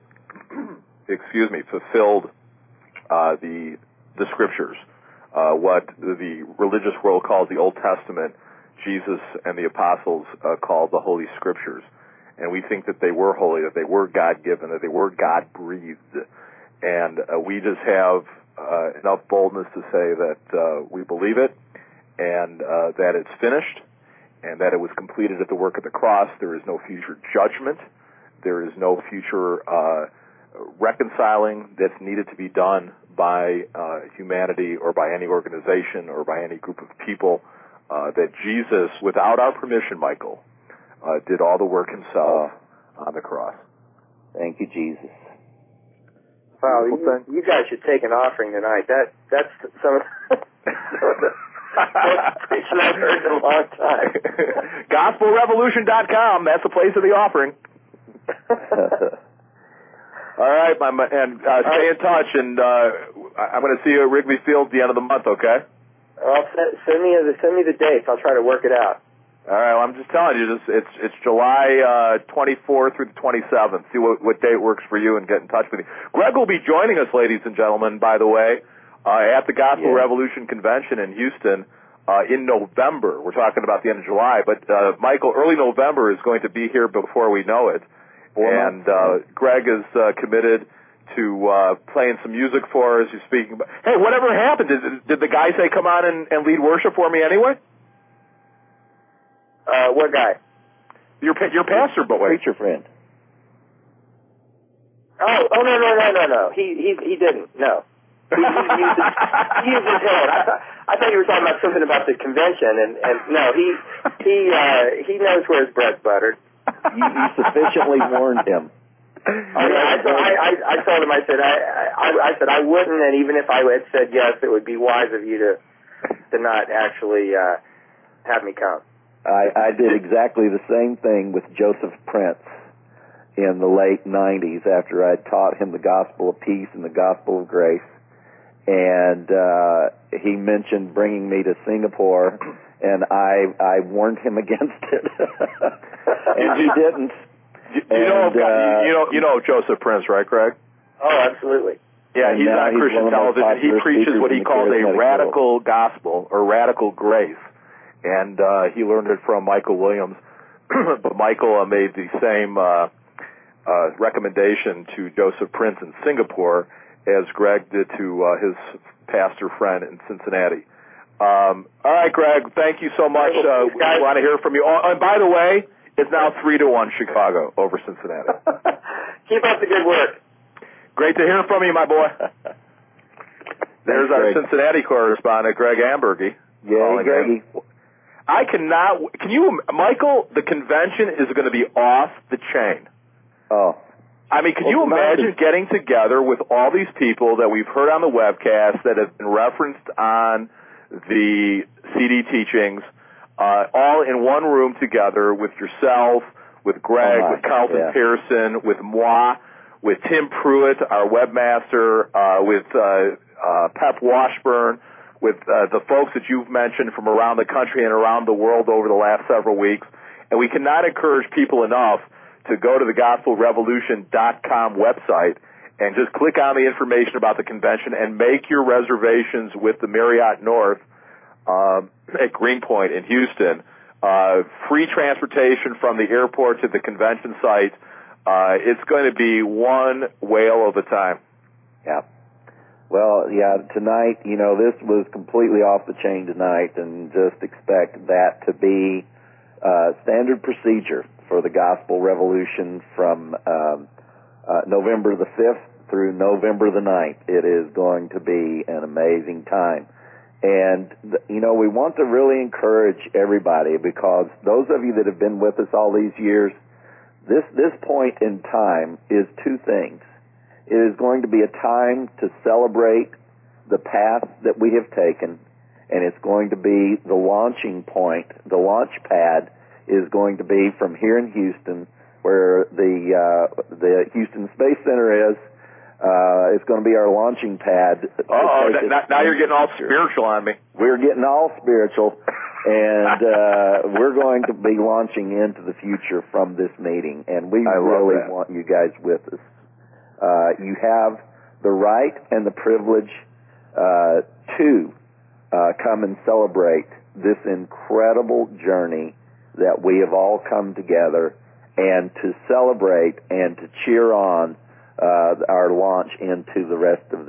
the scriptures, what the religious world calls the Old Testament. Jesus and the apostles called the Holy Scriptures. And we think that they were holy, that they were God-given, that they were God-breathed. And we just have enough boldness to say that we believe it, and that it's finished, and that it was completed at the work of the cross. There is no future judgment. There is no future reconciling that's needed to be done by humanity or by any organization or by any group of people. That Jesus, without our permission, Michael, did all the work himself on the cross. Thank you, Jesus. Wow, you guys should take an offering tonight. That's some of the preaching I've heard in a long time. GospelRevolution.com, that's the place of the offering. All right, stay in touch, and I'm going to see you at Wrigley Field at the end of the month, okay? Well, send me the dates. I'll try to work it out. All right. Well, I'm just telling you, it's July 24th through the 27th. See what date works for you, and get in touch with you. Greg will be joining us, ladies and gentlemen, by the way, at the Gospel Revolution Convention in Houston in November. We're talking about the end of July, but Michael, early November is going to be here before we know it. And Greg is committed to playing some music for us. He's speaking about, hey, whatever happened? Did the guy say come on and lead worship for me anyway? What guy? Your pastor boy. Preacher friend. Oh no. He didn't. No. He used his head. I thought you were talking about something about the convention, and no, he knows where his bread's buttered. You sufficiently warned him. I told him. I said I wouldn't, and even if I had said yes, it would be wise of you to not actually have me come. I did exactly the same thing with Joseph Prince in the late 90s after I taught him the gospel of peace and the gospel of grace. And he mentioned bringing me to Singapore, and I warned him against it. And he didn't. You know Joseph Prince, right, Greg? Oh, absolutely. Yeah, he's on Christian television. He preaches what he calls a radical gospel or radical grace. And he learned it from Michael Williams. But Michael made the same recommendation to Joseph Prince in Singapore as Greg did to his pastor friend in Cincinnati. All right, Greg, thank you so much. We want to hear from you. Oh, and by the way, it's now 3-1 Chicago over Cincinnati. Keep up the good work. Great to hear from you, my boy. There's our Cincinnati correspondent, Greg Ambergy. Yeah, Greggy. Michael, the convention is going to be off the chain. Oh. I mean, can you imagine getting together with all these people that we've heard on the webcast that have been referenced on the CD teachings, all in one room together with yourself, with Greg, with Carlton Pearson, with moi, with Tim Pruitt, our webmaster, with Pep Washburn, with the folks that you've mentioned from around the country and around the world over the last several weeks. And we cannot encourage people enough to go to the GospelRevolution.com website and just click on the information about the convention and make your reservations with the Marriott North at Greenpoint in Houston. Free transportation from the airport to the convention site. It's going to be one whale of a time. Yeah. Well, yeah, tonight, this was completely off the chain tonight, and just expect that to be standard procedure for the Gospel Revolution from November the 5th through November the 9th. It is going to be an amazing time. And, we want to really encourage everybody, because those of you that have been with us all these years, this point in time is two things. It is going to be a time to celebrate the path that we have taken, and it's going to be the launching point. The launch pad is going to be from here in Houston, where the Houston Space Center is. It's going to be our launching pad. Now you're getting all spiritual on me. We're getting all spiritual, and we're going to be launching into the future from this meeting, and we really want you guys with us. You have the right and the privilege to come and celebrate this incredible journey that we have all come together, and to celebrate and to cheer on our launch into the rest of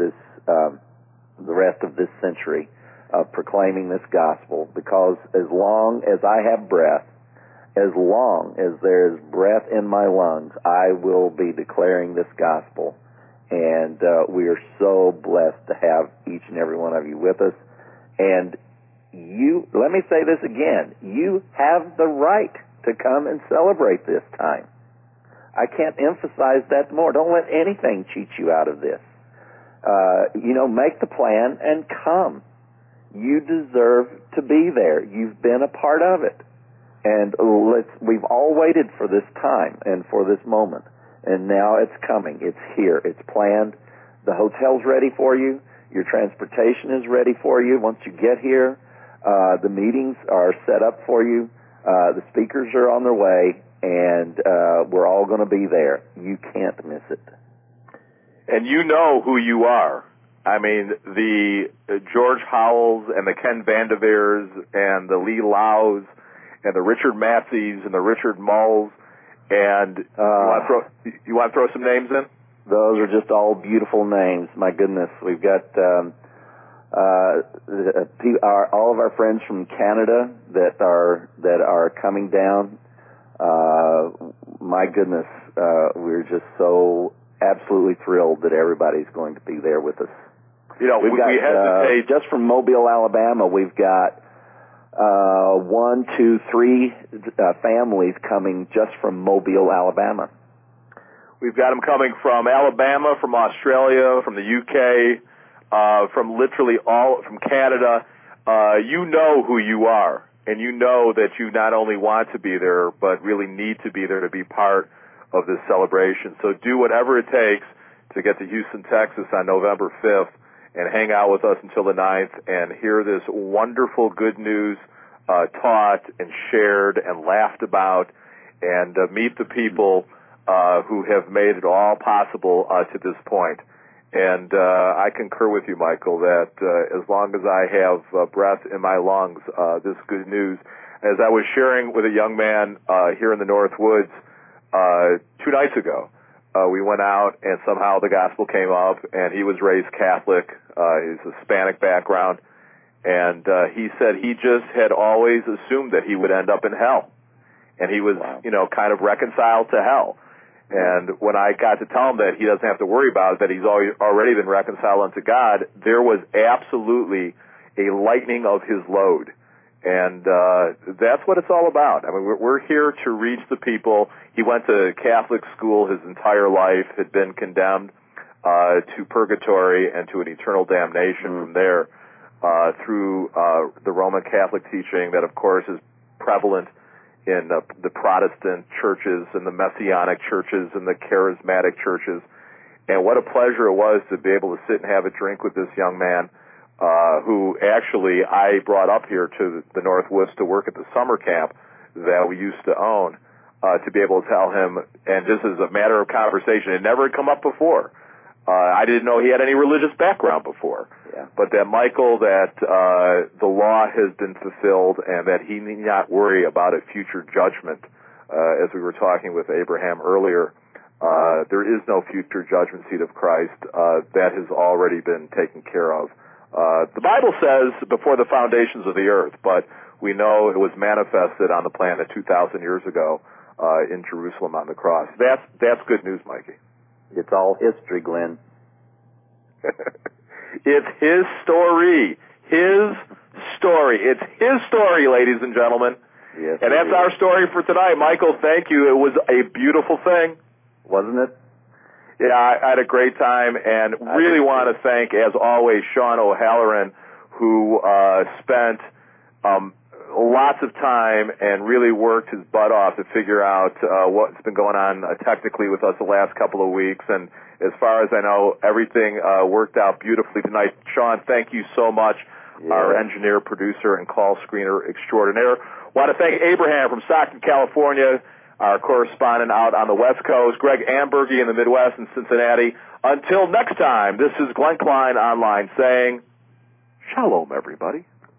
this century of proclaiming this gospel. Because as long as I have breath, as long as there is breath in my lungs, I will be declaring this gospel. And we are so blessed to have each and every one of you with us. And let me say this again, you have the right to come and celebrate this time. I can't emphasize that more. Don't let anything cheat you out of this. Make the plan and come. You deserve to be there. You've been a part of it. And we've all waited for this time and for this moment. And now it's coming. It's here. It's planned. The hotel's ready for you. Your transportation is ready for you once you get here. The meetings are set up for you. The speakers are on their way, and we're all going to be there. You can't miss it. And you know who you are. I mean, the George Howells and the Ken Vandeveers and the Lee Laus and the Richard Matthews and the Richard Mulls. And you want to throw some names in? Those are just all beautiful names. My goodness, we've got all of our friends from Canada that are coming down. My goodness, we're just so absolutely thrilled that everybody's going to be there with us. We hesitate. Just from Mobile, Alabama, we've got 1, 2, 3 families coming just from Mobile, Alabama. We've got them coming from Alabama, from Australia, from the UK, from literally from Canada. You know who you are, and you know that you not only want to be there, but really need to be there to be part of this celebration. So do whatever it takes to get to Houston, Texas on November 5th and hang out with us until the 9th and hear this wonderful good news taught and shared and laughed about, and meet the people who have made it all possible to this point. And I concur with you, Michael, that as long as I have breath in my lungs, this good news. As I was sharing with a young man here in the North Woods 2 nights ago, we went out and somehow the gospel came up, and he was raised Catholic. He's a Hispanic background, and he said he just had always assumed that he would end up in hell, and he was, kind of reconciled to hell. And when I got to tell him that he doesn't have to worry about it, that he's already been reconciled unto God, there was absolutely a lightening of his load. And that's what it's all about. I mean, we're here to reach the people. He went to Catholic school his entire life, had been condemned to purgatory and to an eternal damnation from there through the Roman Catholic teaching that, of course, is prevalent in the Protestant churches and the Messianic churches and the charismatic churches. And what a pleasure it was to be able to sit and have a drink with this young man who actually I brought up here to the Northwoods to work at the summer camp that we used to own, to be able to tell him, and this is a matter of conversation, it never had come up before. I didn't know he had any religious background before. Yeah. But that, Michael, that the law has been fulfilled and that he need not worry about a future judgment. As we were talking with Abraham earlier, there is no future judgment seat of Christ. That has already been taken care of. The Bible says before the foundations of the earth, but we know it was manifested on the planet 2,000 years ago in Jerusalem on the cross. That's good news, Mikey. It's all history, Glenn. It's his story. his story. It's his story, ladies and gentlemen. Yes, and that's our story for tonight. Michael, thank you. It was a beautiful thing. Wasn't it? Yeah, I had a great time, and really want to thank, as always, Sean O'Halloran, who spent lots of time and really worked his butt off to figure out what's been going on technically with us the last couple of weeks. And as far as I know, everything worked out beautifully tonight. Sean, thank you so much, our engineer, producer, and call screener extraordinaire. Want to thank Abraham from Stockton, California, our correspondent out on the West Coast, Greg Ambergy in the Midwest and Cincinnati. Until next time, this is Glenn Klein Online saying, Shalom, everybody.